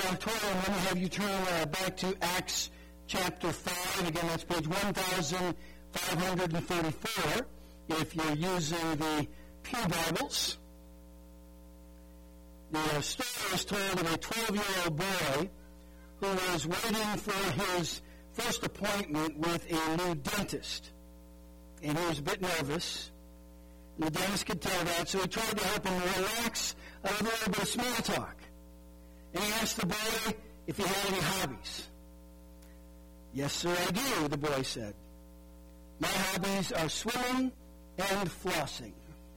auditorium, let me have you turn back to Acts chapter 5. Again, that's page 1534 if you're using the Pew Bibles. The story is told of a 12-year-old boy who was waiting for his first appointment with a new dentist. And he was a bit nervous. And the dentist could tell that, so he tried to help him relax with a little bit of small talk. And he asked the boy if he had any hobbies. "Yes, sir, I do," the boy said. "My hobbies are swimming and flossing."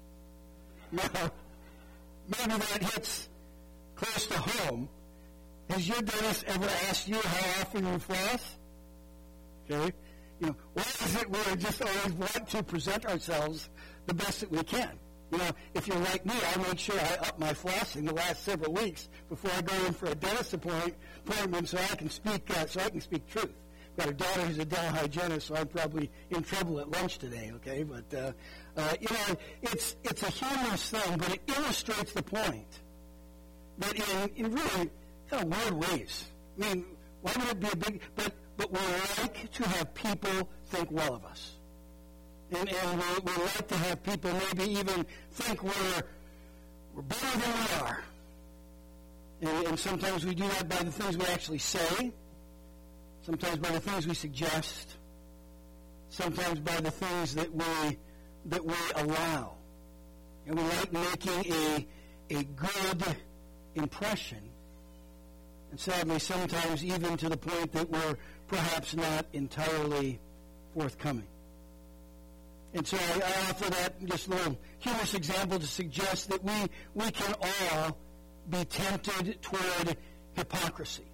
Now, maybe that hits close to home. Has your dentist ever asked you how often you floss? Okay? Why is it we just always want to present ourselves the best that we can? If you're like me, I make sure I up my flossing the last several weeks before I go in for a dentist appointment so I can speak truth. I've got a daughter who's a dental hygienist, so I'm probably in trouble at lunch today, okay? But, it's a humorous thing, but it illustrates the point that in really kind of weird ways. I mean, why would it be a big... But we like to have people think well of us. And we like to have people maybe even think we're better than we are. And sometimes we do that by the things we actually say. Sometimes by the things we suggest. Sometimes by the things that we allow. And we like making a good impression. And sadly, sometimes even to the point that we're perhaps not entirely forthcoming. And so I offer that just a little humorous example to suggest that we can all be tempted toward hypocrisy.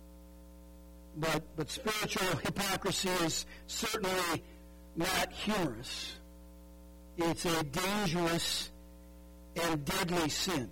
But spiritual hypocrisy is certainly not humorous. It's a dangerous and deadly sin.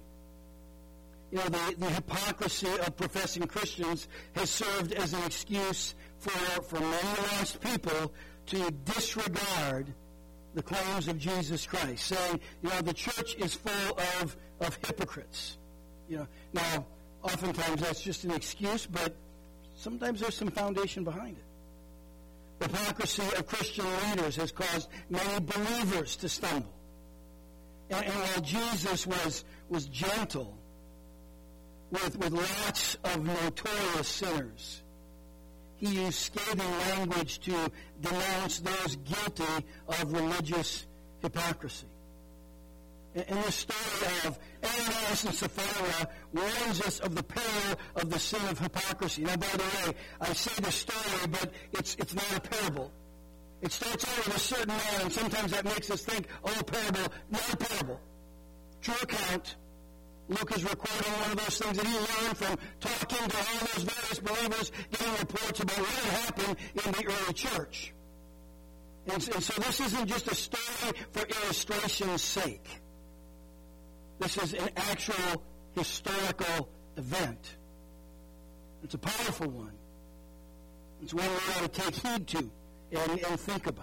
The hypocrisy of professing Christians has served as an excuse for many lost people to disregard the claims of Jesus Christ, saying, the church is full of hypocrites. Now, oftentimes that's just an excuse, but sometimes there's some foundation behind it. The hypocrisy of Christian leaders has caused many believers to stumble. And while Jesus was gentle with lots of notorious sinners, he used scathing language to denounce those guilty of religious hypocrisy. And the story of Ananias and Sapphira warns us of the peril of the sin of hypocrisy. Now, by the way, I say the story, but it's not a parable. It starts out with a certain man, and sometimes that makes us think, a parable. Not a parable. True account. Luke is recording one of those things that he learned from talking to all those various believers, getting reports about what had happened in the early church. And so this isn't just a story for illustration's sake. This is an actual historical event. It's a powerful one. It's one we ought to take heed to and think about.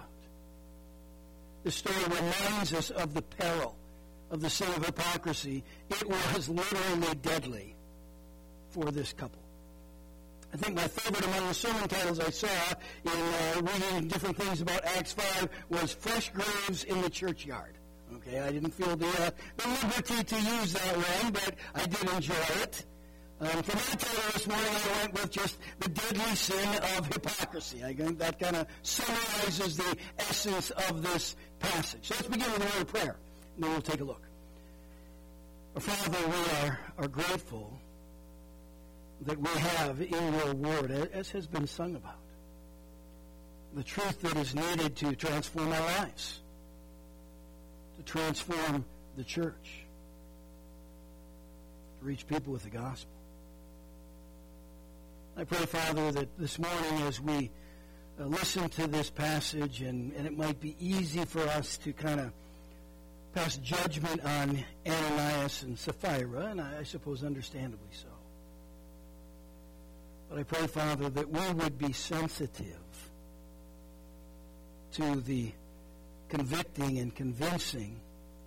This story reminds us of the peril of the sin of hypocrisy. It was literally deadly for this couple. I think my favorite among the sermon titles I saw in reading different things about Acts 5 was Fresh Graves in the Churchyard. Okay, I didn't feel the liberty to use that one, but I did enjoy it. For my title this morning, I went with just the deadly sin of hypocrisy. I think that kind of summarizes the essence of this passage. So let's begin with a word of prayer, and then we'll take a look. Our Father, we are grateful that we have in your word, as has been sung about, the truth that is needed to transform our lives, to transform the church, to reach people with the gospel. I pray, Father, that this morning as we listen to this passage, and it might be easy for us to kind of pass judgment on Ananias and Sapphira, and I suppose understandably so. But I pray, Father, that we would be sensitive to the convicting and convincing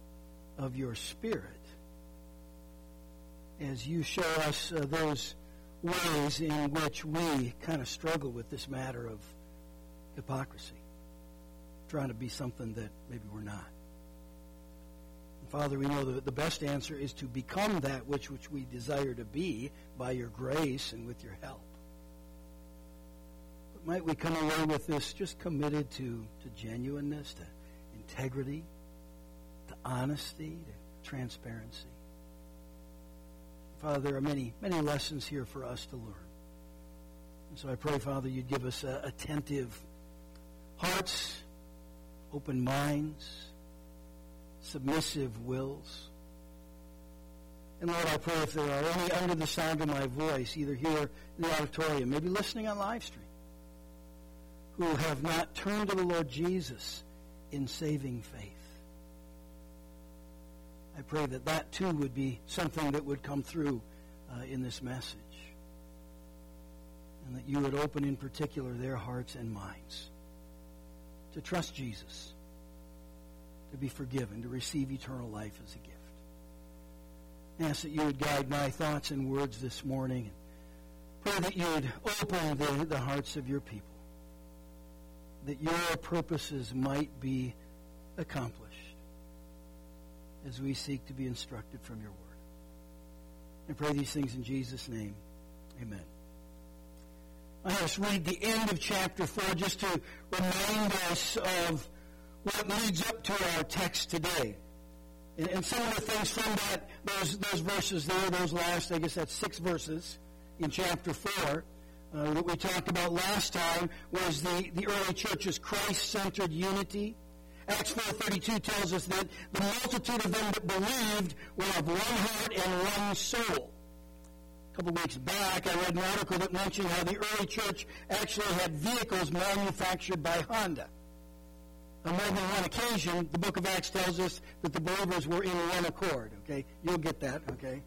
of your Spirit as you show us those ways in which we kind of struggle with this matter of hypocrisy, trying to be something that maybe we're not. And Father, we know that the best answer is to become that which we desire to be by your grace and with your help. But might we come away with this just committed to genuineness, to integrity, to honesty, to transparency. Father, there are many, many lessons here for us to learn. And so I pray, Father, you'd give us attentive hearts, open minds, submissive wills. And Lord, I pray if there are any under the sound of my voice, either here in the auditorium, maybe listening on live stream, who have not turned to the Lord Jesus in saving faith, I pray that that too would be something that would come through in this message. And that you would open in particular their hearts and minds to trust Jesus, to be forgiven, to receive eternal life as a gift. I ask that you would guide my thoughts and words this morning. And pray that you would open the hearts of your people, that your purposes might be accomplished as we seek to be instructed from your word. I pray these things in Jesus' name. Amen. I have to read the end of chapter 4 just to remind us of what leads up to our text today. And some of the things from those verses there, those last, I guess that's 6 verses in chapter 4, that we talked about last time was the early church's Christ-centered unity. Acts 4:32 tells us that the multitude of them that believed were of one heart and one soul. A couple weeks back, I read an article that mentioned how the early church actually had vehicles manufactured by Honda. On more than one occasion, the book of Acts tells us that the believers were in one accord. Okay, you'll get that. Okay.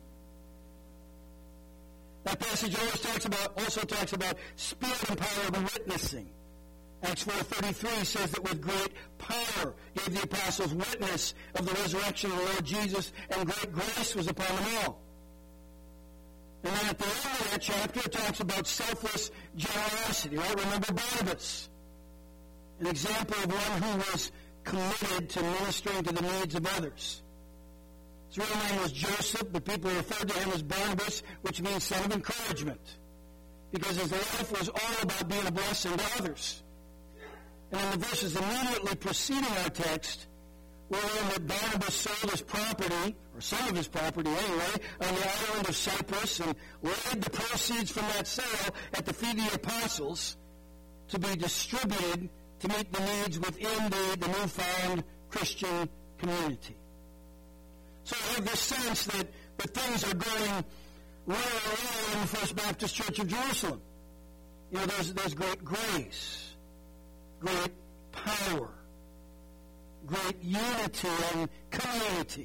That passage also talks about spirit-empowered witnessing. Acts 4:33 says that with great power gave the apostles witness of the resurrection of the Lord Jesus, and great grace was upon them all. And then at the end of that chapter, it talks about selfless generosity. Right? Remember Barnabas, an example of one who was committed to ministering to the needs of others. His real name was Joseph, but people referred to him as Barnabas, which means son of encouragement, because his life was all about being a blessing to others. And in the verses immediately preceding our text, we learn that Barnabas sold his property, or some of his property anyway, on the island of Cyprus, and laid the proceeds from that sale at the feet of the apostles to be distributed to meet the needs within the newfound Christian community. So I have this sense that things are going really well in the First Baptist Church of Jerusalem. You know, there's great grace, great power, great unity and community.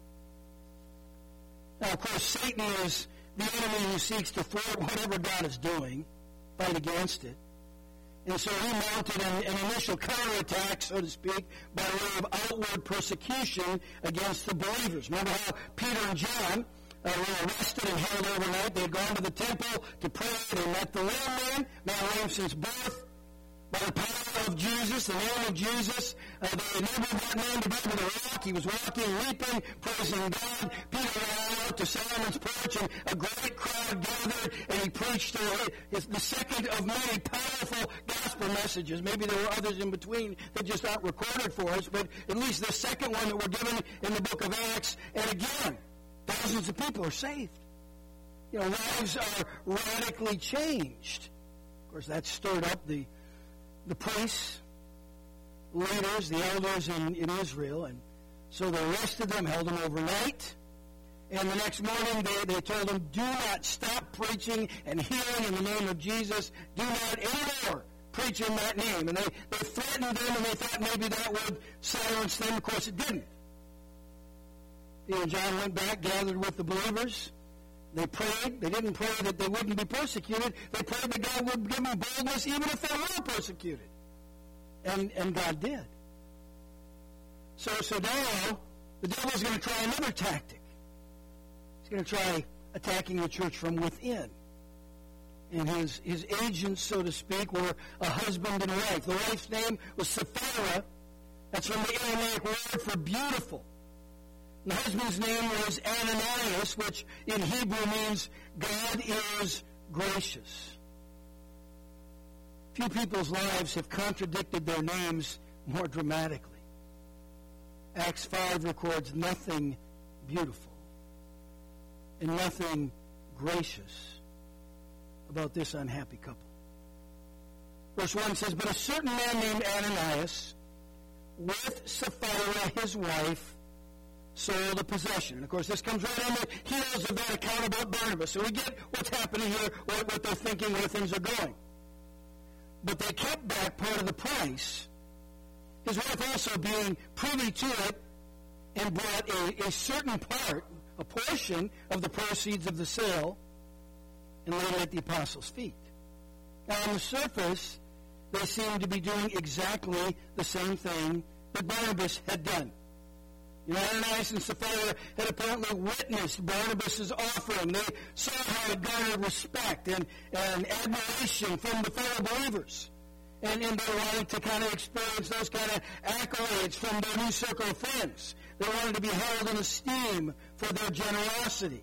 Now, of course, Satan is the enemy who seeks to thwart whatever God is doing, fight against it. And so he mounted an initial counterattack, so to speak, by way of outward persecution against the believers. Remember how Peter and John were arrested and held overnight? They had gone to the temple to pray. They met the lame man lame since birth. By the power of Jesus, the name of Jesus, they enabled that man to go to the rock. He was walking, leaping, praising God. Peter ran out to Solomon's porch, and a great crowd gathered, and he preached the second of many powerful gospel messages. Maybe there were others in between that just aren't recorded for us, but at least the second one that we're given in the book of Acts. And again, thousands of people are saved. You know, lives are radically changed. Of course, that stirred up the priests, leaders, the elders in Israel, and so they arrested them, held them overnight, and the next morning they told them, do not stop preaching and healing in the name of Jesus. Do not anymore preach in that name. And they threatened them, and they thought maybe that would silence them. Of course, it didn't. Peter and John went back, gathered with the believers. They prayed. They didn't pray that they wouldn't be persecuted. They prayed that God would give them boldness even if they were persecuted. And God did. So now the devil's going to try another tactic. He's going to try attacking the church from within. And his agents, so to speak, were a husband and wife. The wife's name was Sapphira. That's from the Aramaic word for beautiful. And the husband's name was Ananias, which in Hebrew means God is gracious. Few people's lives have contradicted their names more dramatically. Acts 5 records nothing beautiful and nothing gracious about this unhappy couple. Verse 1 says, "But a certain man named Ananias, with Sapphira his wife, sold a possession." And of course, this comes right on the heels of that account about Barnabas. So we get what's happening here, what they're thinking, where things are going. But they kept back part of the price, his wife also being privy to it, and brought a certain part, a portion of the proceeds of the sale, and laid it at the apostles' feet. Now, on the surface, they seem to be doing exactly the same thing that Barnabas had done. You know, Ananias and Sapphira had apparently witnessed Barnabas' offering. They saw how it garnered respect and admiration from the fellow believers. And they wanted to kind of experience those kind of accolades from their new circle of friends. They wanted to be held in esteem for their generosity.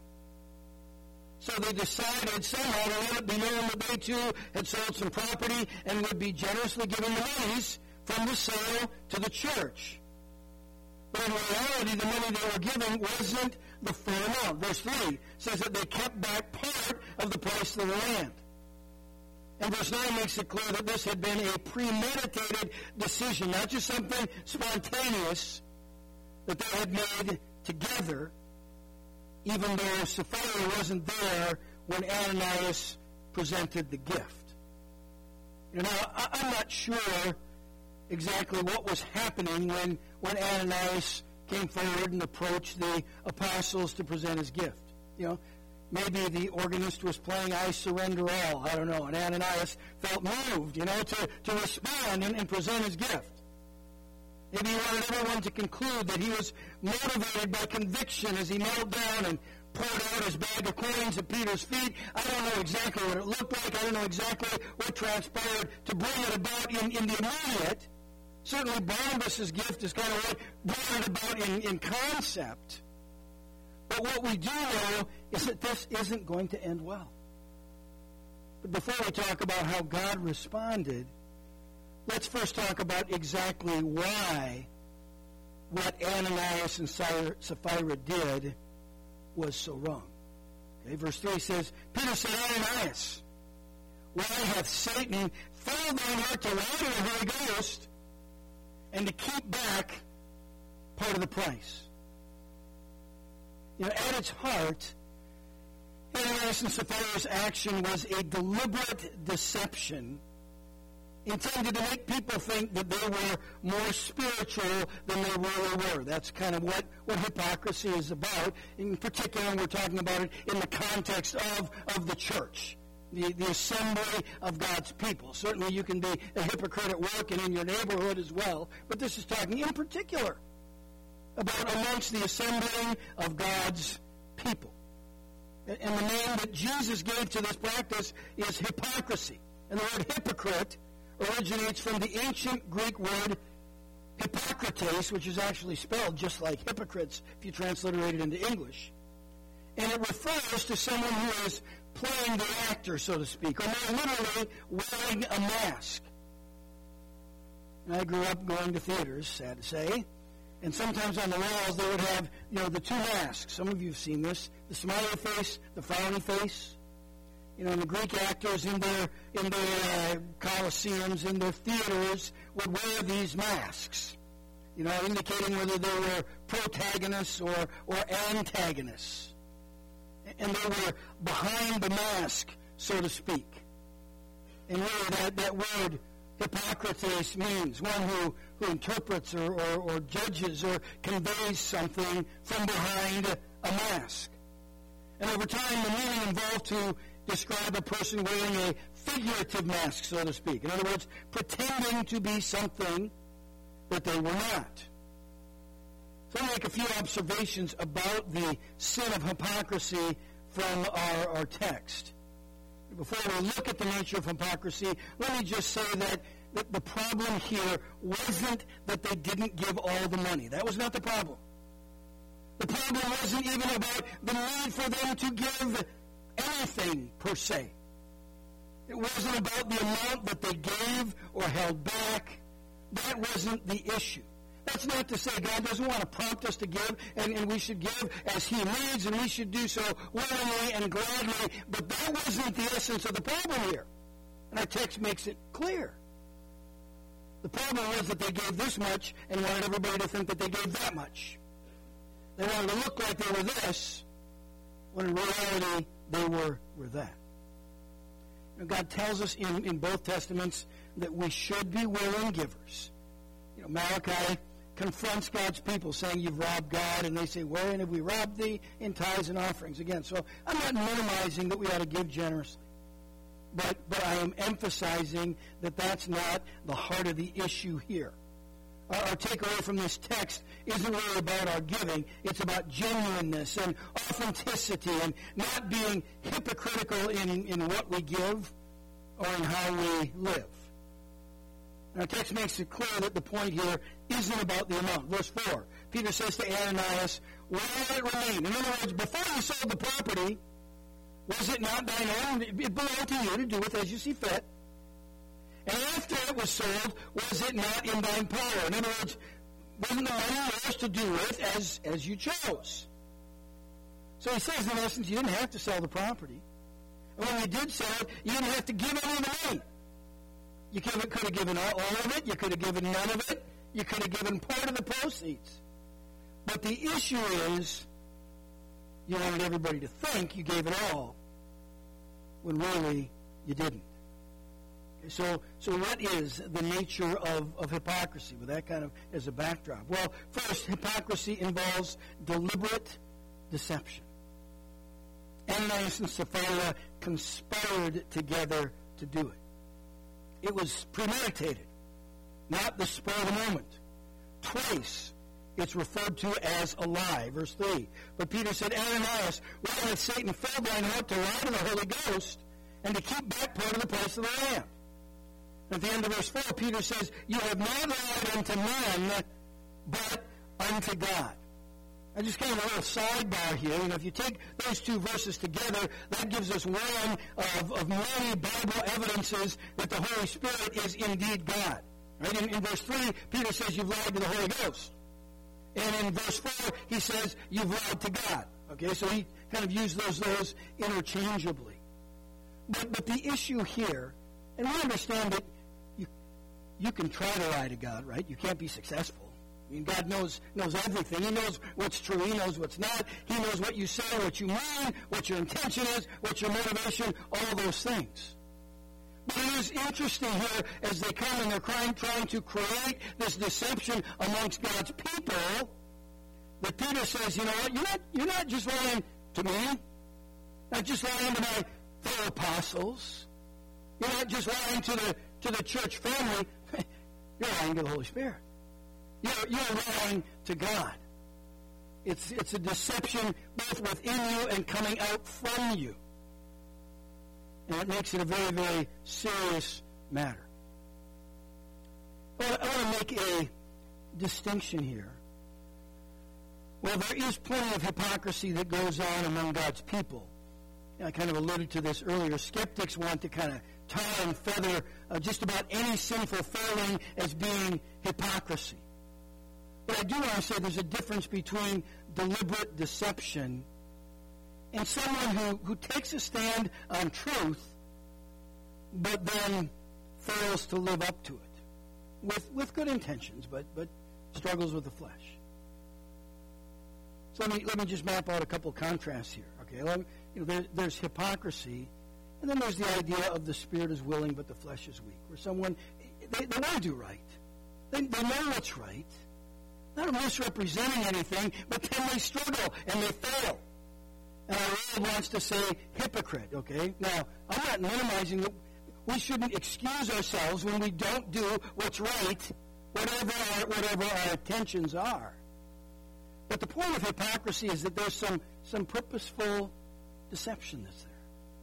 So they decided somehow to let it be known that they too had sold some property and would be generously giving the monies from the sale to the church. But in reality, the money they were giving wasn't the full amount. Verse 3 says that they kept back part of the price of the land. And verse 9 makes it clear that this had been a premeditated decision, not just something spontaneous that they had made together, even though Sapphira wasn't there when Ananias presented the gift. You know, I'm not sure exactly what was happening when Ananias came forward and approached the apostles to present his gift. You know, maybe the organist was playing "I Surrender All," I don't know, and Ananias felt moved, you know, to respond and present his gift. Maybe he wanted everyone to conclude that he was motivated by conviction as he knelt down and poured out his bag of coins at Peter's feet. I don't know exactly what it looked like. I don't know exactly what transpired to bring it about in the immediate. Certainly Barnabas' gift is kind of what brought it about in concept. But what we do know is that this isn't going to end well. But before we talk about how God responded, let's first talk about exactly why what Ananias and Sapphira did was so wrong. Okay, verse 3 says, Peter said, "Ananias, why hath Satan filled thine heart to lie to the Holy Ghost and to keep back part of the price?" You know, at its heart, Ananias and Sapphira's action was a deliberate deception intended to make people think that they were more spiritual than they really were. That's kind of what hypocrisy is about. In particular, we're talking about it in the context of the church, the assembly of God's people. Certainly you can be a hypocrite at work and in your neighborhood as well, but this is talking in particular about amongst the assembling of God's people. And the name that Jesus gave to this practice is hypocrisy. And the word hypocrite originates from the ancient Greek word hypokrates, which is actually spelled just like hypocrites if you transliterate it into English. And it refers to someone who is playing the actor, so to speak, or more literally, wearing a mask. And I grew up going to theaters, sad to say, and sometimes on the walls they would have, you know, the two masks. Some of you have seen this: the smiley face, the frowny face. You know, and the Greek actors in their coliseums, in their theaters, would wear these masks, you know, indicating whether they were protagonists or antagonists. And they were behind the mask, so to speak. And really that word hypokrates means one who interprets or judges or conveys something from behind a mask. And over time, the meaning involved to describe a person wearing a figurative mask, so to speak. In other words, pretending to be something that they were not. So I'll make a few observations about the sin of hypocrisy from our text. Before we look at the nature of hypocrisy, let me just say that the problem here wasn't that they didn't give all the money. That was not the problem. The problem wasn't even about the need for them to give anything per se. It wasn't about the amount that they gave or held back. That wasn't the issue. That's not to say God doesn't want to prompt us to give, and we should give as He leads, and we should do so willingly and gladly, but that wasn't the essence of the problem here. And our text makes it clear. The problem was that they gave this much and wanted everybody to think that they gave that much. They wanted to look like they were this, when in reality they were that. God tells us in both Testaments that we should be willing givers. Malachi confronts God's people, saying, "You've robbed God," and they say, "Wherein have we robbed thee? In tithes and offerings." Again, so I'm not minimizing that we ought to give generously. But I am emphasizing that that's not the heart of the issue here. Our takeaway from this text isn't really about our giving. It's about genuineness and authenticity and not being hypocritical in what we give or in how we live. And our text makes it clear that the point here isn't about the amount. Verse 4, Peter says to Ananias, "Why will it remain?" In other words, before you sold the property, was it not thine own? It belonged to you to do with as you see fit. And after it was sold, was it not in thine power? In other words, wasn't the money yours to do with as you chose? So he says, in essence, you didn't have to sell the property. And when you did sell it, you didn't have to give any of the money. You could have given all of it. You could have given none of it. You could have given part of the proceeds. But the issue is, you wanted everybody to think you gave it all, when really you didn't. Okay, so what is the nature of hypocrisy, with that kind of as a backdrop? Well, first, hypocrisy involves deliberate deception. Ananias and Sapphira conspired together to do it. It was premeditated, not the spur of the moment. Twice it's referred to as a lie. Verse 3. But Peter said, "Ananias, why hath Satan filled thine heart to lie to the Holy Ghost and to keep back part of the price of the land?" At the end of verse 4, Peter says, "You have not lied unto men, but unto God." I just kind of a little sidebar here. If you take those two verses together, that gives us one of many Bible evidences that the Holy Spirit is indeed God. Right? In verse 3, Peter says, "You've lied to the Holy Ghost." And in verse 4, he says, "You've lied to God." Okay, so he kind of used those interchangeably. But the issue here, and we understand that you can try to lie to God, right? You can't be successful. I mean, God knows everything. He knows what's true. He knows what's not. He knows what you say, what you mean, what your intention is, what your motivation, all those things. But it is interesting here as they come and they're trying to create this deception amongst God's people, that Peter says, you know what, you're not just lying to me, not just lying to my fellow apostles, you're not just lying to the church family, you're lying to the Holy Spirit. You're lying to God. It's a deception both within you and coming out from you. And it makes it a very, very serious matter. But I want to make a distinction here. Well, there is plenty of hypocrisy that goes on among God's people. I kind of alluded to this earlier. Skeptics want to kind of tar and feather just about any sinful failing as being hypocrisy. But I do want to say there's a difference between deliberate deception and someone who takes a stand on truth but then fails to live up to it with good intentions but struggles with the flesh. So let me just map out a couple of contrasts here. Okay, there's hypocrisy, and then there's the idea of the spirit is willing but the flesh is weak, where someone they want to do right, they know what's right, not misrepresenting anything, but then they struggle and they fail. And our world wants to say hypocrite, okay? Now, I'm not minimizing that we shouldn't excuse ourselves when we don't do what's right, whatever our intentions are. But the point of hypocrisy is that there's some purposeful deception that's there.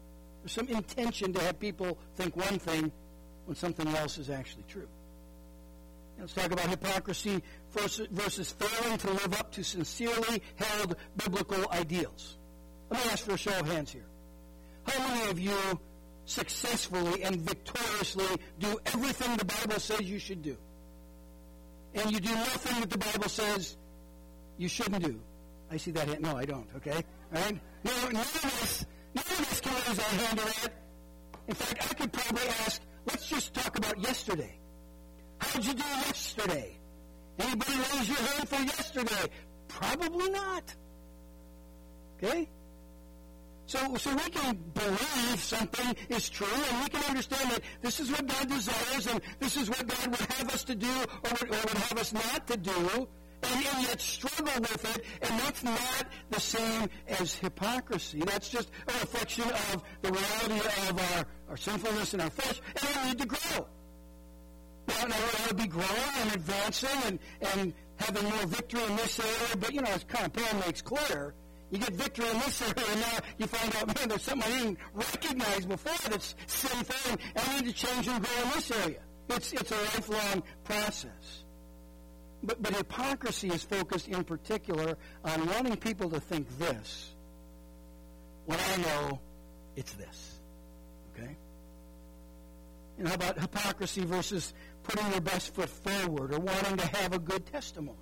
There's some intention to have people think one thing when something else is actually true. Let's talk about hypocrisy versus failing to live up to sincerely held biblical ideals. Let me ask for a show of hands here. How many of you successfully and victoriously do everything the Bible says you should do? And you do nothing that the Bible says you shouldn't do? I see that hand. No, I don't, okay? All right? None of us can raise our hand to that. In fact, I could probably ask, let's just talk about yesterday. How'd you do yesterday? Anybody raise your hand for yesterday? Probably not. Okay? So we can believe something is true, and we can understand that this is what God desires, and this is what God would have us to do, or would have us not to do, and yet struggle with it, and that's not the same as hypocrisy. That's just a reflection of the reality of our sinfulness and our flesh, and we need to grow. Now, we ought to be growing and advancing and having more victory in this area, but, as Paul makes clear, you get victory in this area, and now you find out, man, there's something I didn't recognize before that's sinful, and I need to change and grow in this area. It's a lifelong process. But hypocrisy is focused in particular on wanting people to think this, when I know it's this. Okay? And how about hypocrisy versus putting your best foot forward or wanting to have a good testimony?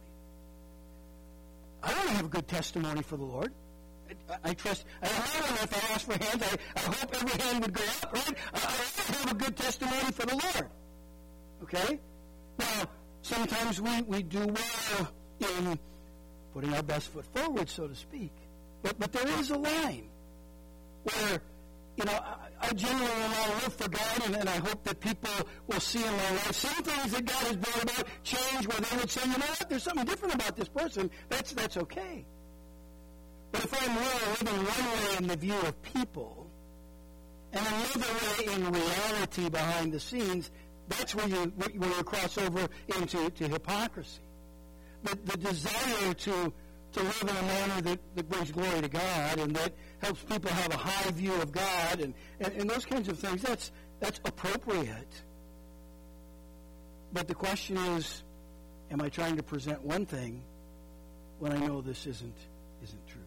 I want to have a good testimony for the Lord. I trust. I don't know if I ask for hands. I hope every hand would go up, right? I want to have a good testimony for the Lord. Okay? Now, sometimes we do well in putting our best foot forward, so to speak. But there is a line where, I genuinely want to live for God, and I hope that people will see in my life some things that God has brought about change, where they would say, you know what, there's something different about this person. That's okay. But if I'm really living one way in the view of people, and another way in reality behind the scenes, that's where you cross over into hypocrisy. The desire to live in a manner that brings glory to God and that helps people have a high view of God and those kinds of things, that's appropriate. But the question is, am I trying to present one thing when I know this isn't true?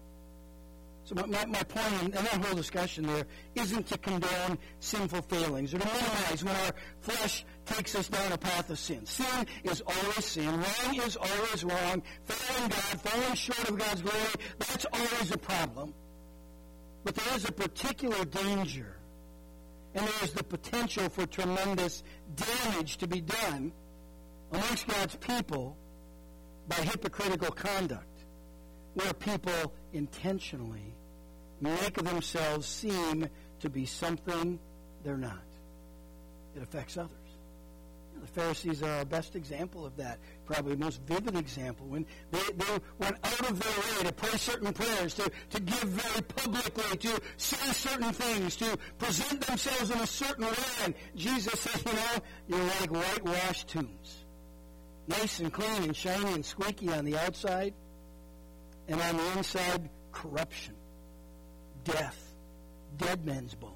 So my point in that whole discussion there isn't to condone sinful failings or to minimize when our flesh takes us down a path of sin. Sin is always sin. Wrong is always wrong. Failing God, falling short of God's glory, that's always a problem. But there is a particular danger, and there is the potential for tremendous damage to be done amongst God's people by hypocritical conduct, where people intentionally make themselves seem to be something they're not. It affects others. The Pharisees are our best example of that, probably the most vivid example, when they went out of their way to pray certain prayers, to give very publicly, to say certain things, to present themselves in a certain way. And Jesus said, you're like whitewashed tombs. Nice and clean and shiny and squeaky on the outside, and on the inside, corruption, death, dead men's bones.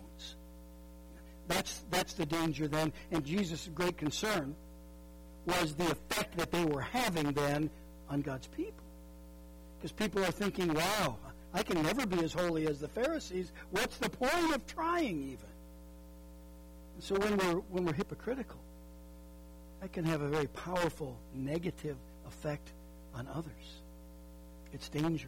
That's the danger then. And Jesus' great concern was the effect that they were having then on God's people. Because people are thinking, wow, I can never be as holy as the Pharisees. What's the point of trying even? And so when we're hypocritical, that can have a very powerful negative effect on others. It's dangerous.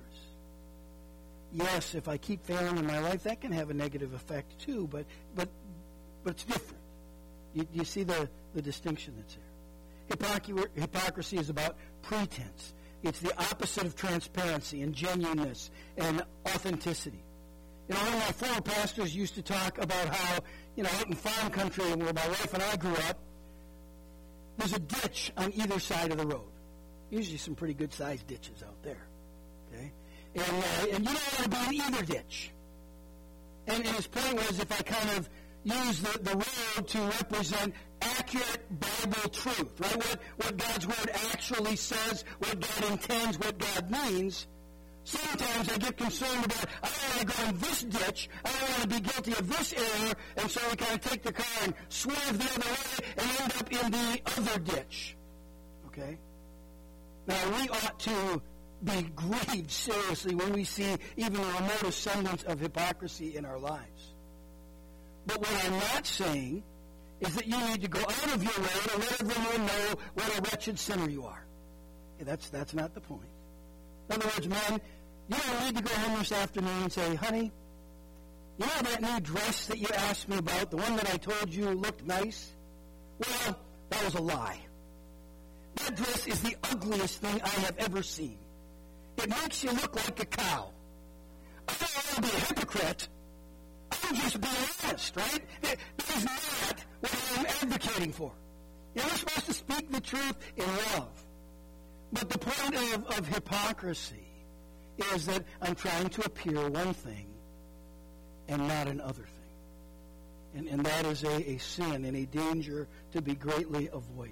Yes, if I keep failing in my life, that can have a negative effect too, but it's different. You see the distinction that's there. Hypocrisy is about pretense. It's the opposite of transparency and genuineness and authenticity. One of my former pastors used to talk about how, out in farm country where my wife and I grew up, there's a ditch on either side of the road. Usually some pretty good-sized ditches out there. Okay? And you don't want to be in either ditch. And his point was, if I kind of use the road to represent accurate Bible truth, right? What God's Word actually says, what God intends, what God means. Sometimes I get concerned about, I don't want to go in this ditch, I don't want to be guilty of this error, and so I kind of take the car and swerve the other way and end up in the other ditch. Okay? Now, we ought to be grieved seriously when we see even a remote semblance of hypocrisy in our lives. But what I'm not saying is that you need to go out of your way to let everyone know what a wretched sinner you are. Okay, that's not the point. In other words, man, you don't need to go home this afternoon and say, honey, you know that new dress that you asked me about, the one that I told you looked nice? Well, that was a lie. That dress is the ugliest thing I have ever seen. It makes you look like a cow. I don't want to be a hypocrite. I'm just being honest, right? That is not what I'm advocating for. You're supposed to speak the truth in love. But the point of hypocrisy is that I'm trying to appear one thing and not another thing. And that is a sin and a danger to be greatly avoided.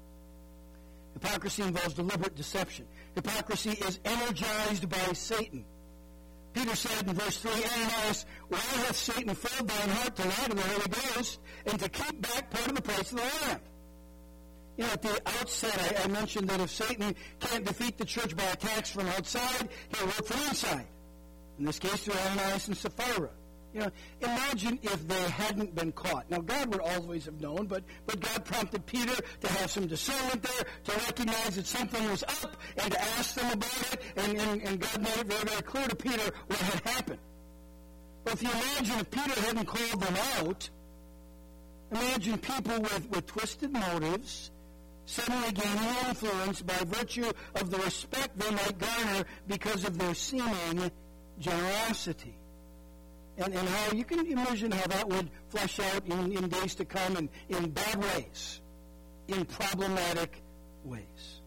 Hypocrisy involves deliberate deception. Hypocrisy is energized by Satan. Peter said in verse 3, Ananias, why hath Satan filled thine heart to lie to the Holy Ghost and to keep back part of the price of the land? You know, at the outset, I mentioned that if Satan can't defeat the church by attacks from outside, he'll work from inside. In this case, through Ananias and Sapphira. You know, imagine if they hadn't been caught. Now, God would always have known, but God prompted Peter to have some discernment there, to recognize that something was up, and to ask them about it, and God made it very, very clear to Peter what had happened. But if you imagine if Peter hadn't called them out, imagine people with twisted motives suddenly gaining influence by virtue of the respect they might garner because of their seeming generosity. And how you can imagine how that would flesh out in days to come and in bad ways, in problematic ways.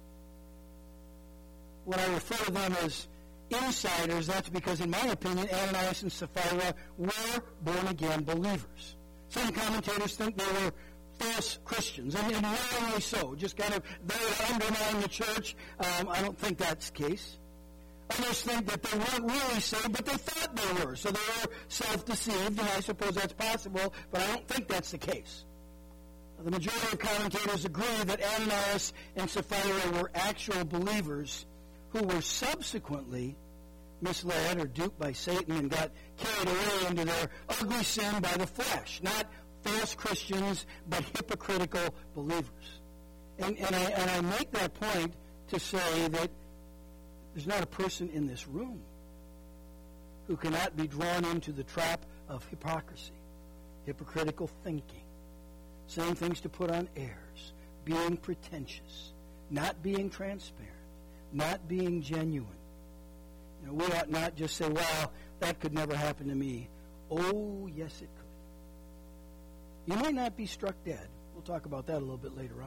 When I refer to them as insiders, that's because, in my opinion, Ananias and Sapphira were born-again believers. Some commentators think they were false Christians, and wrongly so, just kind of there to undermine the church. I don't think that's the case. Others think that they weren't really saved, but they thought they were. So they were self-deceived, and I suppose that's possible, but I don't think that's the case. The majority of commentators agree that Ananias and Sapphira were actual believers who were subsequently misled or duped by Satan and got carried away into their ugly sin by the flesh. Not false Christians, but hypocritical believers. And I make that point to say that there's not a person in this room who cannot be drawn into the trap of hypocrisy, hypocritical thinking, saying things to put on airs, being pretentious, not being transparent, not being genuine. You know, we ought not just say, well, that could never happen to me. Oh, yes, it could. You might not be struck dead. We'll talk about that a little bit later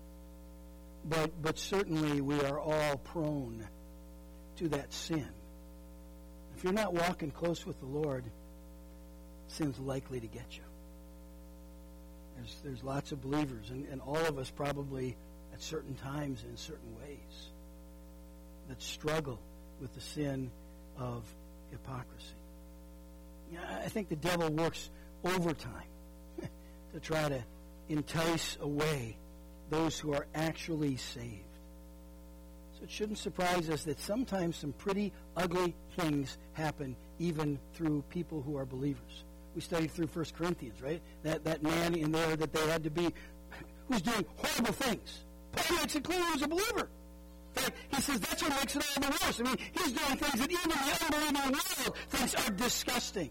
on. But certainly we are all prone to that sin. If you're not walking close with the Lord, sin's likely to get you. There's lots of believers, and all of us probably at certain times and in certain ways that struggle with the sin of hypocrisy. Yeah, I think the devil works overtime to try to entice away those who are actually saved. So it shouldn't surprise us that sometimes some pretty ugly things happen even through people who are believers. We studied through 1 Corinthians, right? That man in there that they had to be, who's doing horrible things. Paul makes it clear he was a believer. In fact, he says that's what makes it all the worse. I mean, he's doing things that even the unbelieving world thinks are disgusting.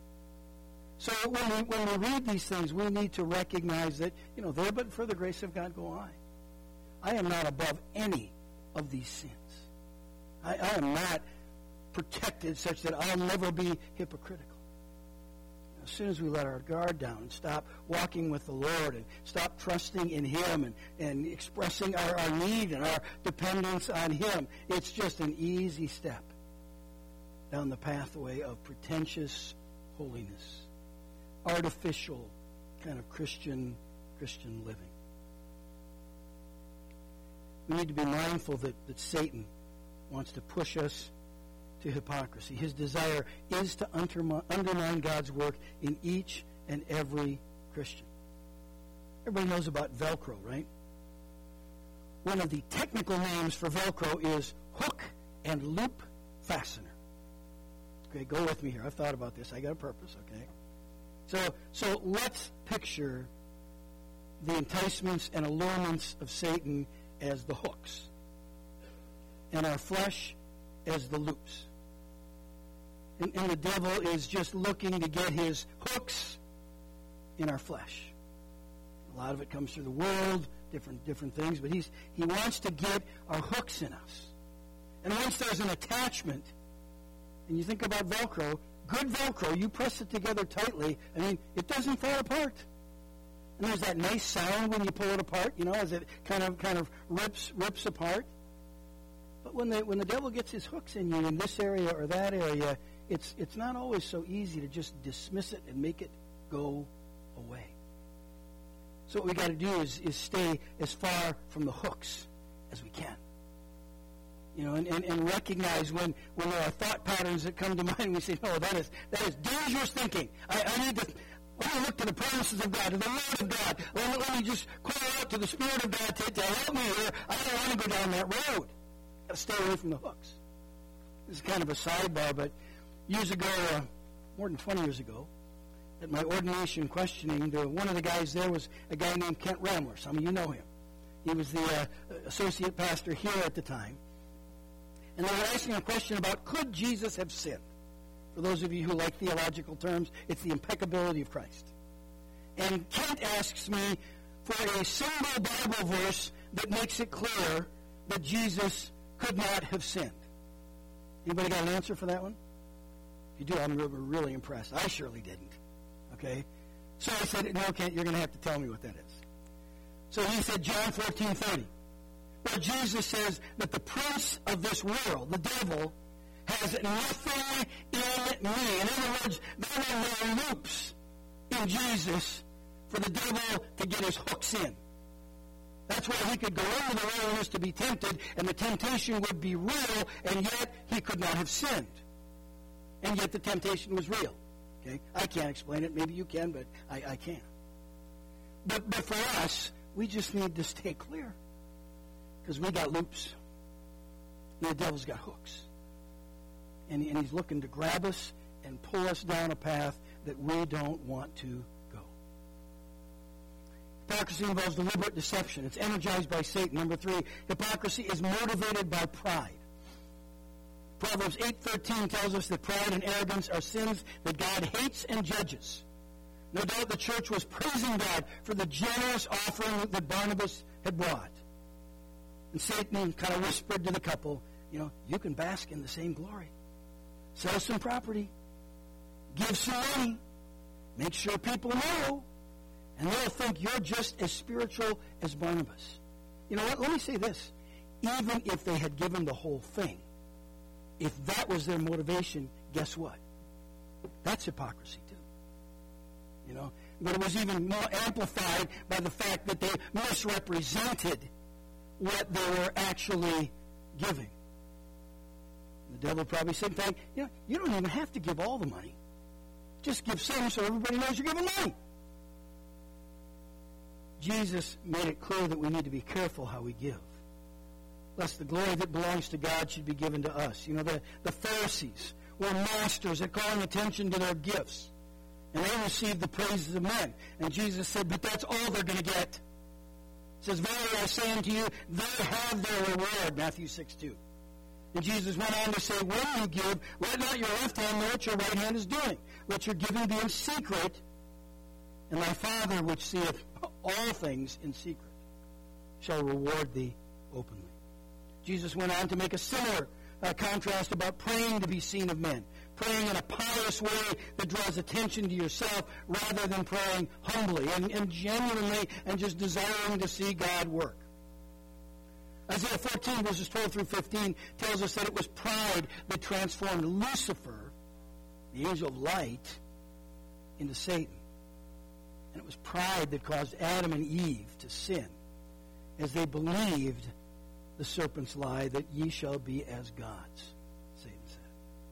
So when we read these things, we need to recognize that, there but for the grace of God go I. I am not above any of these sins. I am not protected such that I'll never be hypocritical. As soon as we let our guard down and stop walking with the Lord and stop trusting in Him and expressing our need and our dependence on Him, it's just an easy step down the pathway of pretentious holiness, artificial kind of Christian living. We need to be mindful that Satan wants to push us to hypocrisy. His desire is to undermine God's work in each and every Christian. Everybody knows about Velcro, right? One of the technical names for Velcro is hook and loop fastener. Okay, go with me here. I've thought about this. I got a purpose, okay? So let's picture the enticements and allurements of Satan as the hooks, and our flesh as the loops. And the devil is just looking to get his hooks in our flesh. A lot of it comes through the world, different things, but he wants to get our hooks in us. And once there's an attachment, and you think about Velcro, good Velcro, you press it together tightly, I mean, it doesn't fall apart. And there's that nice sound when you pull it apart, you know, as it kind of rips apart. But when the devil gets his hooks in you in this area or that area, it's not always so easy to just dismiss it and make it go away. So what we got to do is stay as far from the hooks as we can. You know, and recognize when there are thought patterns that come to mind, we say, no, that is dangerous thinking. I need to look to the promises of God, to the Word of God. Let me just call out to the Spirit of God to help me here. I don't want to go down that road. Got to stay away from the hooks. This is kind of a sidebar, but years ago, more than 20 years ago, at my ordination questioning, one of the guys there was a guy named Kent Ramler. Some of you know him. He was the associate pastor here at the time. And they were asking a question about, could Jesus have sinned? For those of you who like theological terms, it's the impeccability of Christ. And Kent asks me for a single Bible verse that makes it clear that Jesus could not have sinned. Anybody got an answer for that one? If you do, I'm really impressed. I surely didn't. Okay? So I said, no, Kent, you're going to have to tell me what that is. So he said, John 14:30. Where Jesus says that the prince of this world, the devil, has nothing in me. In other words, there are no loops in Jesus for the devil to get his hooks in. That's why he could go into the wilderness to be tempted, and the temptation would be real, and yet he could not have sinned. And yet the temptation was real. Okay? I can't explain it. Maybe you can, but I can't. But for us, we just need to stay clear. Because we got loops. And the devil's got hooks. And he's looking to grab us and pull us down a path that we don't want to go. Hypocrisy involves deliberate deception. It's energized by Satan. Number 3, hypocrisy is motivated by pride. Proverbs 8:13 tells us that pride and arrogance are sins that God hates and judges. No doubt the church was praising God for the generous offering that Barnabas had brought. And Satan kind of whispered to the couple, you know, you can bask in the same glory. Sell some property. Give some money. Make sure people know. And they'll think you're just as spiritual as Barnabas. You know what? Let me say this. Even if they had given the whole thing, if that was their motivation, guess what? That's hypocrisy too. You know? But it was even more amplified by the fact that they misrepresented what they were actually giving. The devil probably said, in fact, you know, you don't even have to give all the money. Just give some so everybody knows you're giving money. Jesus made it clear that we need to be careful how we give, lest the glory that belongs to God should be given to us. You know, the Pharisees were masters at calling attention to their gifts, and they received the praises of men. And Jesus said, but that's all they're going to get. It says, verily I say unto you, they have their reward, Matthew 6:2. And Jesus went on to say, when you give, let not your left hand know what your right hand is doing. Let your giving be in secret, and thy Father which seeth all things in secret shall reward thee openly. Jesus went on to make a similar contrast about praying to be seen of men. Praying in a pious way that draws attention to yourself rather than praying humbly and genuinely and just desiring to see God work. Isaiah 14, verses 12 through 15, tells us that it was pride that transformed Lucifer, the angel of light, into Satan. And it was pride that caused Adam and Eve to sin as they believed the serpent's lie that ye shall be as gods, Satan said.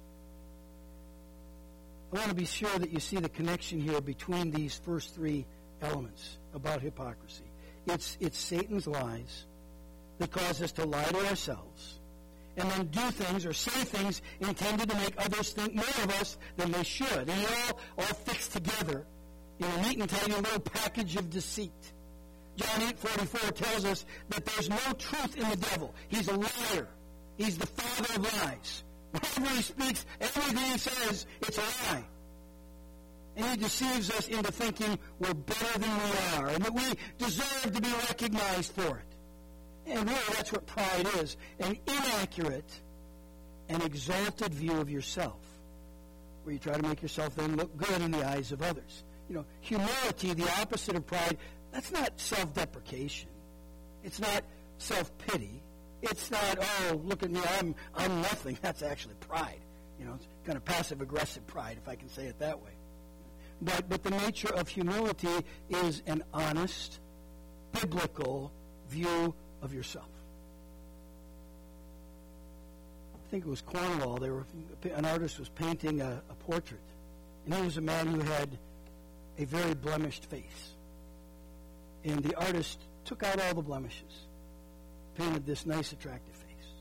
I want to be sure that you see the connection here between these first three elements about hypocrisy. It's Satan's lies that cause us to lie to ourselves and then do things or say things intended to make others think more of us than they should. And they're all fixed together in a neat and tidy little package of deceit. John 8:44 tells us that there's no truth in the devil. He's a liar. He's the father of lies. Whenever he speaks, everything he says, it's a lie. And he deceives us into thinking we're better than we are and that we deserve to be recognized for it. And really, that's what pride is, an inaccurate and exalted view of yourself, where you try to make yourself then look good in the eyes of others. You know, humility, the opposite of pride, that's not self-deprecation. It's not self-pity. It's not, oh, look at me, I'm nothing. That's actually pride. You know, it's kind of passive-aggressive pride, if I can say it that way. But the nature of humility is an honest, biblical view of yourself. I think it was Cornwall. An artist was painting a portrait, and he was a man who had a very blemished face. And the artist took out all the blemishes, painted this nice, attractive face.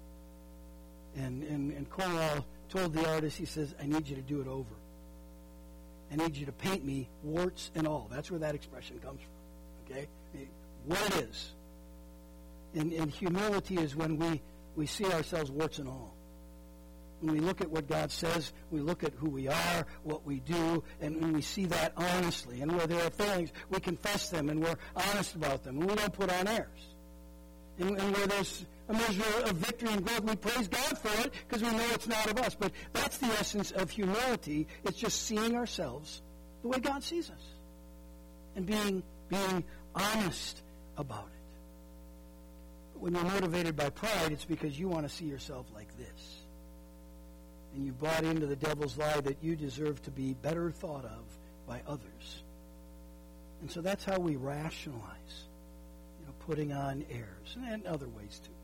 And Cornwall told the artist, he says, I need you to do it over. I need you to paint me warts and all. That's where that expression comes from. Okay? What it is. And humility is when we see ourselves warts and all. When we look at what God says, we look at who we are, what we do, and when we see that honestly. And where there are failings, we confess them, and we're honest about them, and we don't put on airs. And where there's a measure of victory and growth, we praise God for it because we know it's not of us. But that's the essence of humility. It's just seeing ourselves the way God sees us and being honest about it. But when you're motivated by pride, it's because you want to see yourself like this. And you bought into the devil's lie that you deserve to be better thought of by others. And so that's how we rationalize, putting on airs, and other ways too.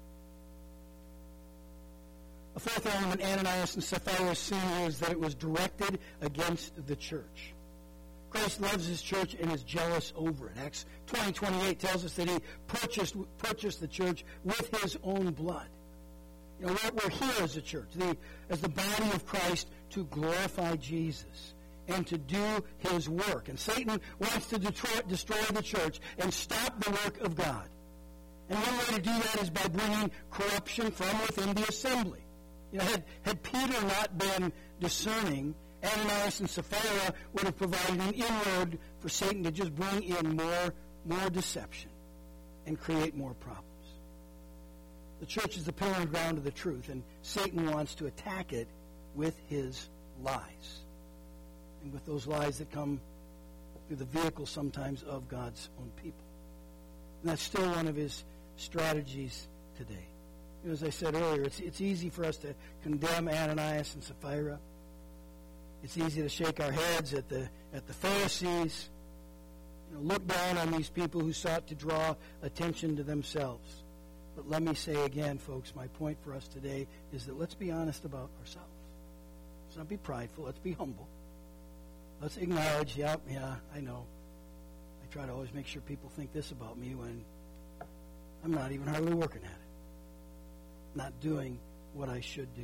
A fourth element, Ananias and Sapphira's sin, is that it was directed against the church. Christ loves his church and is jealous over it. Acts 20:28 tells us that he purchased the church with his own blood. We're here as a church, as the body of Christ, to glorify Jesus and to do his work. And Satan wants to destroy the church and stop the work of God. And one way to do that is by bringing corruption from within the assembly. Had Peter not been discerning, Ananias and Sapphira would have provided an inroad for Satan to just bring in more deception and create more problems. The church is the pillar and ground of the truth, and Satan wants to attack it with his lies. And with those lies that come through the vehicle sometimes of God's own people. And that's still one of his strategies today. As I said earlier, it's easy for us to condemn Ananias and Sapphira. It's easy to shake our heads at the Pharisees. Look down on these people who sought to draw attention to themselves. But let me say again, folks, my point for us today is that let's be honest about ourselves. Let's not be prideful. Let's be humble. Let's acknowledge, yeah, I know. I try to always make sure people think this about me when I'm not even hardly working at it. Not doing what I should do.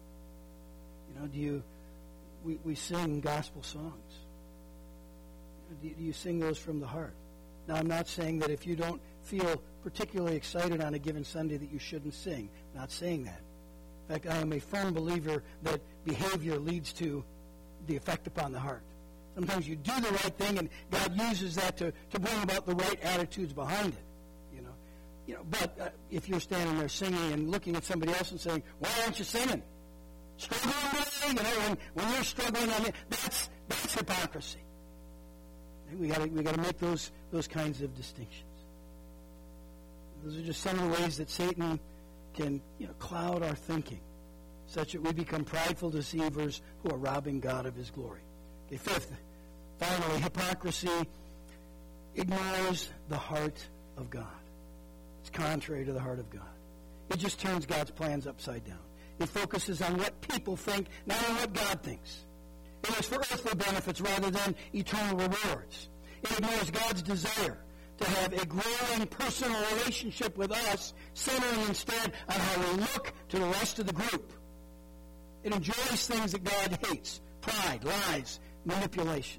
We sing gospel songs. Do you sing those from the heart? Now, I'm not saying that if you don't feel particularly excited on a given Sunday that you shouldn't sing. I'm not saying that. In fact, I am a firm believer that behavior leads to the effect upon the heart. Sometimes you do the right thing, and God uses that to bring about the right attitudes behind it. But if you're standing there singing and looking at somebody else and saying, "Why aren't you singing?" Struggling today, when you're struggling on it, that's hypocrisy. We got to make those kinds of distinctions. Those are just some of the ways that Satan can cloud our thinking, such that we become prideful deceivers who are robbing God of his glory. Okay, fifth, finally, hypocrisy ignores the heart of God. It's contrary to the heart of God. It just turns God's plans upside down. It focuses on what people think, not on what God thinks. It is for earthly benefits rather than eternal rewards. It ignores God's desire to have a growing personal relationship with us, centering instead on how we look to the rest of the group. It enjoys things that God hates: pride, lies, manipulation.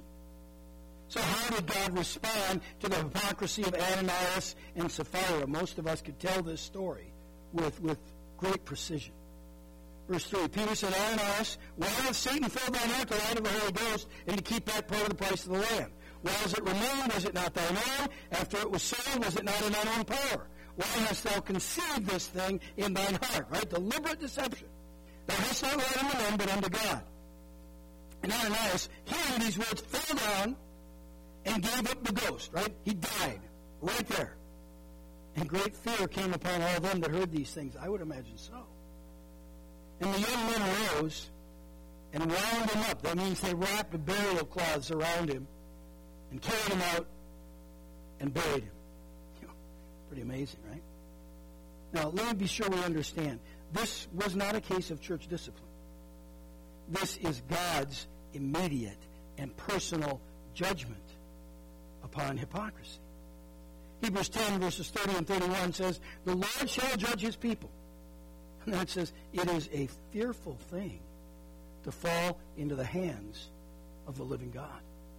So how did God respond to the hypocrisy of Ananias and Sapphira? Most of us could tell this story with great precision. Verse 3, Peter said, Ananias, why hath Satan filled thine heart to lie to the Holy Ghost and to keep back part of the price of the land? Was it remained? Was it not thine own? After it was sold, was it not in thine own power? Why hast thou conceived this thing in thine heart? Right? Deliberate deception. Thou hast not lied unto men, but unto God. And Ananias, hearing these words, fell down and gave up the ghost. Right? He died right there. And great fear came upon all them that heard these things. I would imagine so. And the young men arose and wound him up. That means they wrapped the burial cloths around him and carried him out and buried him. Pretty amazing, right? Now, let me be sure we understand. This was not a case of church discipline. This is God's immediate and personal judgment upon hypocrisy. Hebrews 10, verses 30 and 31 says, the Lord shall judge his people. And then it says, it is a fearful thing to fall into the hands of the living God.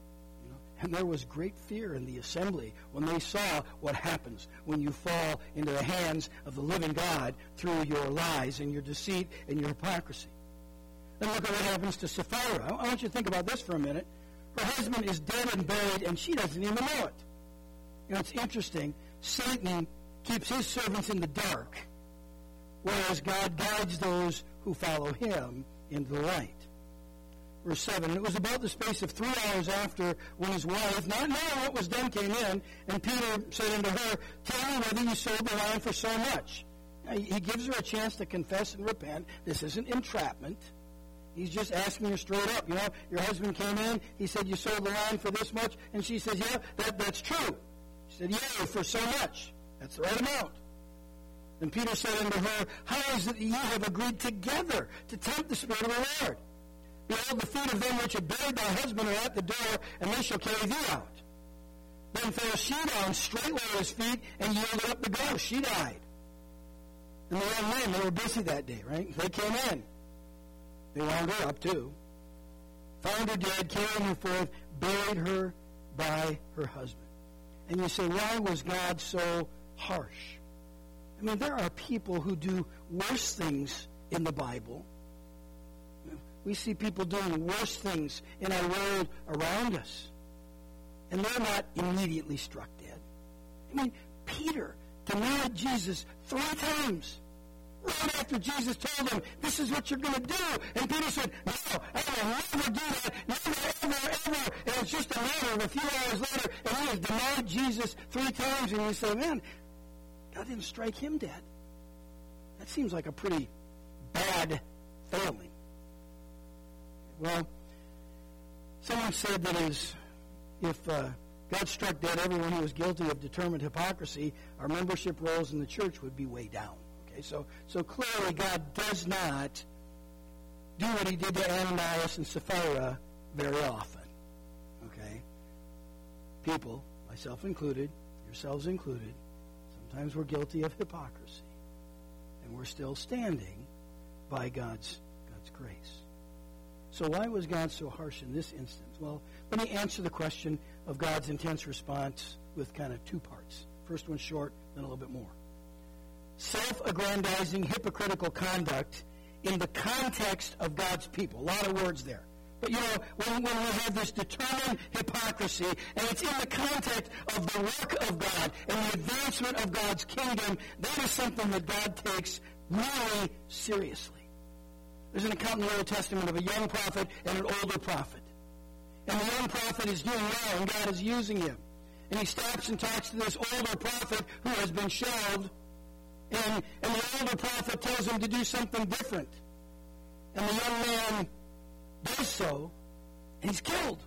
And there was great fear in the assembly when they saw what happens when you fall into the hands of the living God through your lies and your deceit and your hypocrisy. Then look at what happens to Sapphira. I want you to think about this for a minute. Her husband is dead and buried, and she doesn't even know it. It's interesting. Satan keeps his servants in the dark, whereas God guides those who follow him into the light. Verse 7, it was about the space of 3 hours after when his wife, not knowing what was done, came in, and Peter said unto her, tell me whether you sold the land for so much. Now, he gives her a chance to confess and repent. This isn't entrapment. He's just asking her straight up. Your husband came in, he said you sold the land for this much, and she says, yeah, that's true. She said, yeah, for so much. That's the right amount. Then Peter said unto her, how is it that you have agreed together to tempt the Spirit of the Lord? Behold, the feet of them which have buried thy husband are at the door, and they shall carry thee out. Then fell she down straightway at his feet, and yielded up the ghost. She died. And the young men, they were busy that day, right? They came in. They wound her up too. Found her dead, carried her forth, buried her by her husband. And you say, why was God so harsh? I mean, there are people who do worse things in the Bible. We see people doing worse things in our world around us. And they're not immediately struck dead. I mean, Peter denied Jesus 3 times. Right after Jesus told him, this is what you're going to do. And Peter said, no, I will never do that. Never, ever. And it's just a matter of a few hours later, and he has denied Jesus 3 times. And you say, man, God didn't strike him dead. That seems like a pretty bad failing. Well, someone said that if God struck dead everyone who was guilty of determined hypocrisy, our membership rolls in the church would be way down. Okay, so clearly God does not do what he did to Ananias and Sapphira very often. Okay? People, myself included, yourselves included, sometimes we're guilty of hypocrisy. And we're still standing by God's grace. So why was God so harsh in this instance? Well, let me answer the question of God's intense response with kind of 2 parts. First one short, then a little bit more. Self-aggrandizing, hypocritical conduct in the context of God's people. A lot of words there. But when we have this determined hypocrisy, and it's in the context of the work of God and the advancement of God's kingdom, that is something that God takes really seriously. There's an account in the Old Testament of a young prophet and an older prophet. And the young prophet is doing well, and God is using him. And he stops and talks to this older prophet who has been shelved. And the older prophet tells him to do something different. And the young man does so, and he's killed.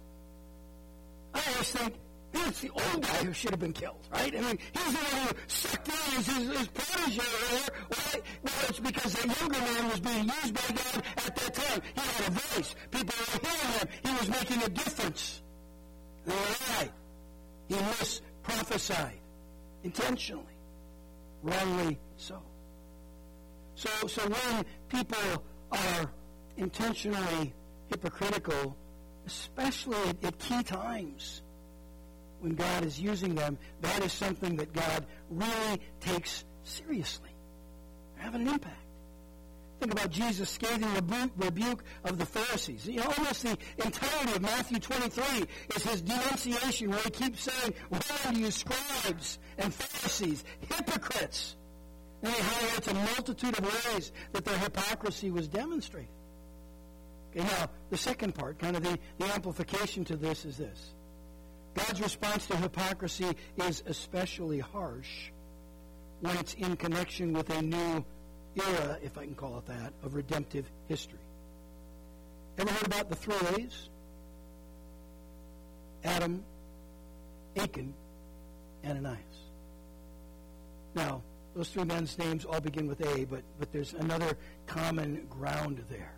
I always think, man, it's the old guy who should have been killed, right? I mean, he's the one who sucked in his protege there. Well, it's because that younger man was being used by God at that time. He had a voice. People were hearing him. He was making a difference. They lied. He misprophesied intentionally, wrongly so. So when people are intentionally hypocritical, especially at key times when God is using them, that is something that God really takes seriously, having an impact. Think about Jesus' scathing rebuke of the Pharisees. Almost the entirety of Matthew 23 is his denunciation, where he keeps saying, "Woe unto you, scribes and Pharisees, hypocrites!" And he highlights a multitude of ways that their hypocrisy was demonstrated. Okay, now, the second part, kind of the amplification to this is this. God's response to hypocrisy is especially harsh when it's in connection with a new era, if I can call it that, of redemptive history. Ever heard about the three A's? Adam, Achan, Ananias. Now, those three men's names all begin with A, but there's another common ground there.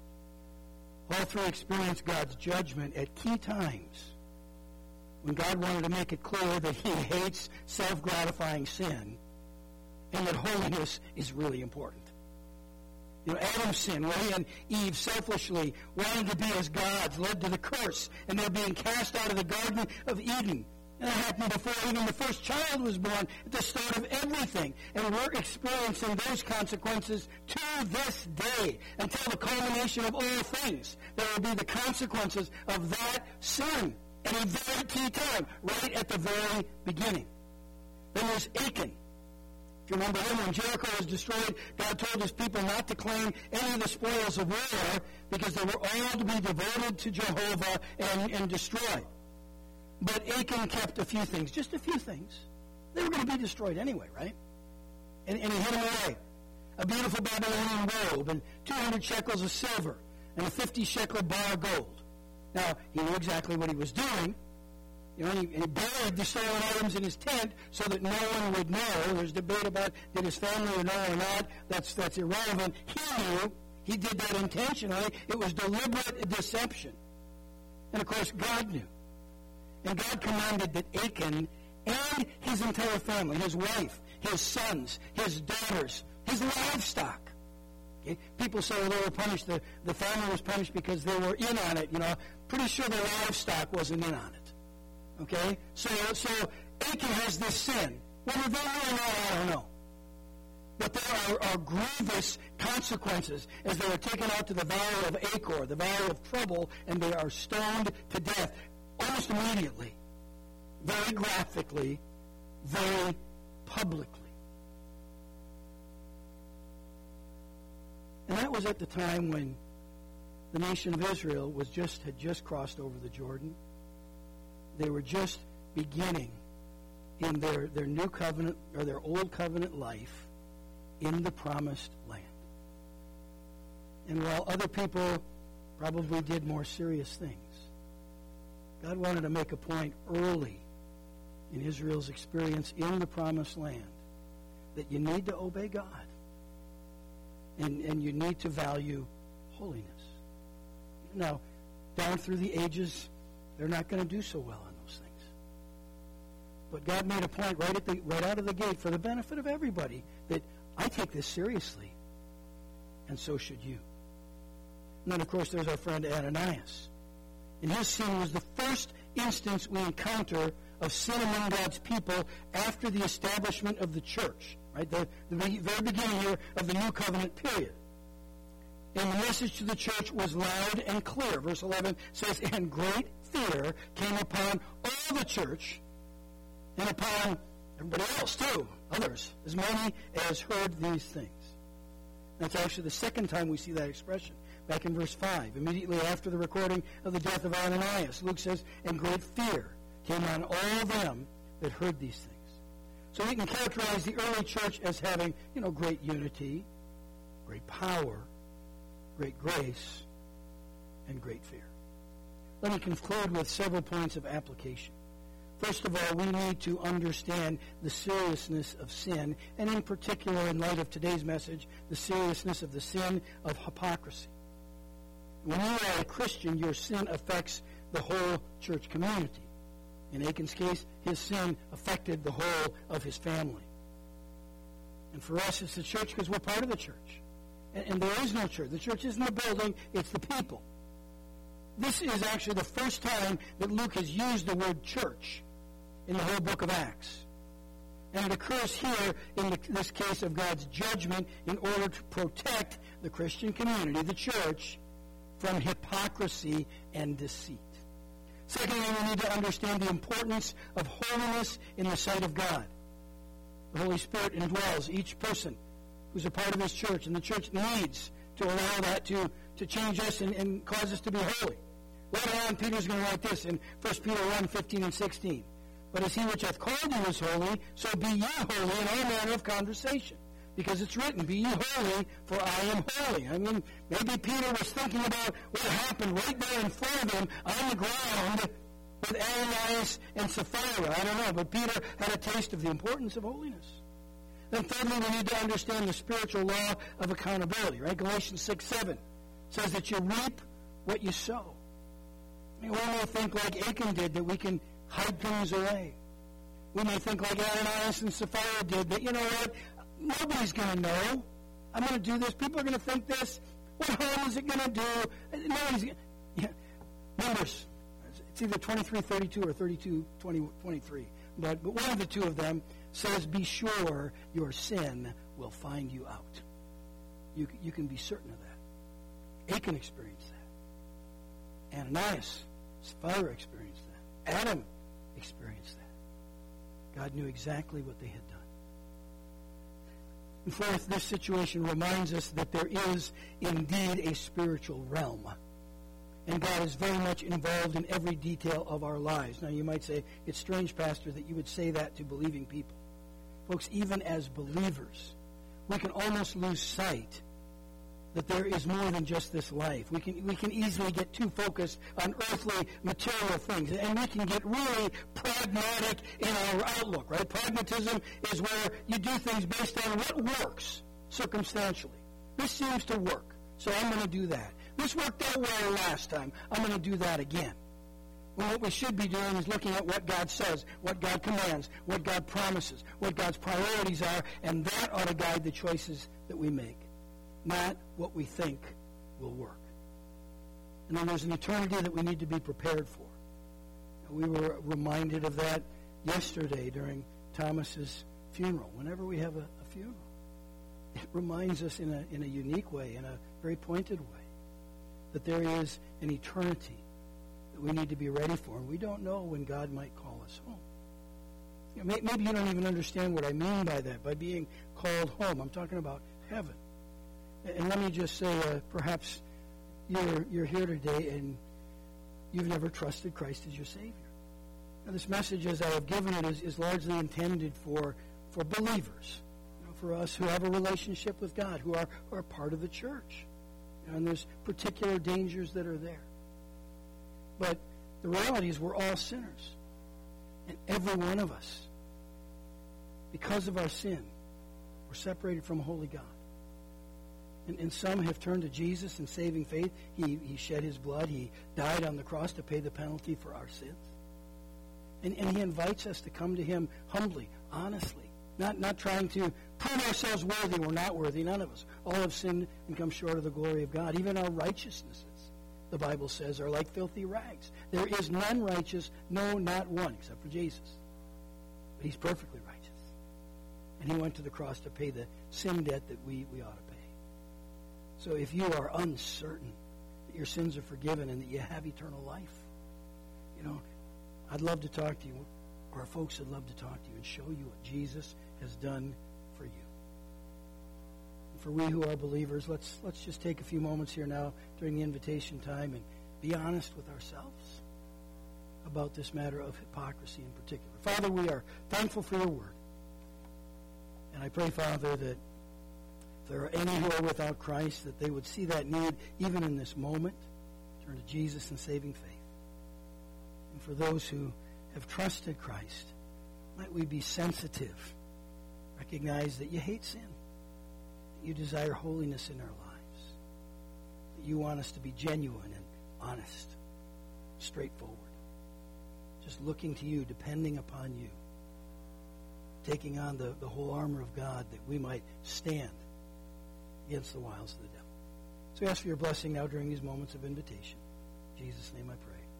All three experienced God's judgment at key times when God wanted to make it clear that he hates self-gratifying sin and that holiness is really important. Adam's sin, where he and Eve selfishly wanted to be as gods, led to the curse, and they're being cast out of the Garden of Eden. And that happened before even the first child was born, at the start of everything. And we're experiencing those consequences to this day, until the culmination of all things. There will be the consequences of that sin at a very key time, right at the very beginning. Then there's Achan. If you remember him, when Jericho was destroyed, God told his people not to claim any of the spoils of war because they were all to be devoted to Jehovah and destroyed. But Achan kept a few things, just a few things. They were going to be destroyed anyway, right? And he hid them away. A beautiful Babylonian robe and 200 shekels of silver and a 50 shekel bar of gold. Now, he knew exactly what he was doing. He buried the stolen items in his tent so that no one would know. There's debate about did his family know or not. That's irrelevant. He knew. He did that intentionally. It was deliberate deception. And, of course, God knew. And God commanded that Achan and his entire family, his wife, his sons, his daughters, his livestock. Okay? People say they were punished, the family was punished because they were in on it. Pretty sure the livestock wasn't in on it. Okay? So Achan has this sin. Whether they know or not, I don't know. But there are grievous consequences as they are taken out to the valley of Achor, the valley of trouble, and they are stoned to death. Almost immediately, very graphically, very publicly. And that was at the time when the nation of Israel had just crossed over the Jordan. They were just beginning in their new covenant or their old covenant life in the promised land. And while other people probably did more serious things, God wanted to make a point early in Israel's experience in the promised land that you need to obey God and you need to value holiness. Now, down through the ages, they're not going to do so well on those things. But God made a point right out of the gate for the benefit of everybody that I take this seriously, and so should you. And then, of course, there's our friend Ananias. And his sin was the first instance we encounter of sin among God's people after the establishment of the church, right? The very beginning here of the New Covenant period. And the message to the church was loud and clear. Verse 11 says, "And great fear came upon all the church and upon everybody else too, others, as many as heard these things." That's actually the second time we see that expression. Back in verse 5, immediately after the recording of the death of Ananias, Luke says, "And great fear came on all them that heard these things." So we can characterize the early church as having, great unity, great power, great grace, and great fear. Let me conclude with several points of application. First of all, we need to understand the seriousness of sin, and in particular, in light of today's message, the seriousness of the sin of hypocrisy. When you are a Christian, your sin affects the whole church community. In Achan's case, his sin affected the whole of his family. And for us, it's the church because we're part of the church. And there is no church. The church isn't the building, it's the people. This is actually the first time that Luke has used the word church in the whole book of Acts. And it occurs here in this case of God's judgment in order to protect the Christian community, the church, from hypocrisy and deceit. Secondly, we need to understand the importance of holiness in the sight of God. The Holy Spirit indwells each person who's a part of this church, and the church needs to allow that to change us and cause us to be holy. Later on, Peter's going to write this in 1 Peter 1, 15 and 16. But as he which hath called you is holy, so be ye holy in all manner of conversation. Because it's written, be ye holy, for I am holy. I mean, maybe Peter was thinking about what happened right there in front of him on the ground with Ananias and Sapphira. I don't know, but Peter had a taste of the importance of holiness. Then thirdly, we need to understand the spiritual law of accountability, right? Galatians 6:7 says that you reap what you sow. We may think like Achan did, that we can hide things away. We may think like Ananias and Sapphira did, that, you know what, nobody's going to know. I'm going to do this. People are going to think this. What harm is it going to do? Nobody's going to... Numbers. It's either 23:32 or 32:23. But one of the two of them says, be sure your sin will find you out. You can be certain of that. Achan experienced that. Ananias, Sapphira experienced that. Adam experienced that. God knew exactly what they had done. And fourth, this situation reminds us that there is indeed a spiritual realm. And God is very much involved in every detail of our lives. Now you might say, it's strange, Pastor, that you would say that to believing people. Folks, even as believers, we can almost lose sight that there is more than just this life. We can easily get too focused on earthly, material things. And we can get really pragmatic in our outlook, right? Pragmatism is where you do things based on what works circumstantially. This seems to work, so I'm going to do that. This worked out well last time. I'm going to do that again. Well, what we should be doing is looking at what God says, what God commands, what God promises, what God's priorities are, and that ought to guide the choices that we make, not what we think will work. And then there's an eternity that we need to be prepared for. We were reminded of that yesterday during Thomas's funeral. Whenever we have a funeral, it reminds us in a unique way, in a very pointed way, that there is an eternity that we need to be ready for. And we don't know when God might call us home. You know, maybe you don't even understand what I mean by that, by being called home. I'm talking about heaven. And let me just say, perhaps you're here today and you've never trusted Christ as your Savior. Now, this message, as I have given it, is largely intended for believers, for us who have a relationship with God, who are part of the church. And there's particular dangers that are there. But the reality is we're all sinners. And every one of us, because of our sin, we're separated from a holy God. And some have turned to Jesus in saving faith. He shed his blood. He died on the cross to pay the penalty for our sins. And he invites us to come to him humbly, honestly, not trying to prove ourselves worthy. We're not worthy, none of us. All have sinned and come short of the glory of God. Even our righteousnesses, the Bible says, are like filthy rags. There is none righteous, no, not one, except for Jesus. But he's perfectly righteous. And he went to the cross to pay the sin debt that we ought to pay. So if you are uncertain that your sins are forgiven and that you have eternal life, I'd love to talk to you. Our folks would love to talk to you and show you what Jesus has done for you. And for we who are believers, let's just take a few moments here now during the invitation time and be honest with ourselves about this matter of hypocrisy in particular. Father, we are thankful for your word. And I pray, Father, that if there are any who are without Christ, that they would see that need even in this moment, turn to Jesus in saving faith. And for those who have trusted Christ, might we be sensitive, recognize that you hate sin, that you desire holiness in our lives, You want us to be genuine and honest, straightforward. Just looking to you, depending upon you. Taking on the whole armor of God that we might stand against the wiles of the devil. So we ask for your blessing now during these moments of invitation. In Jesus' name I pray.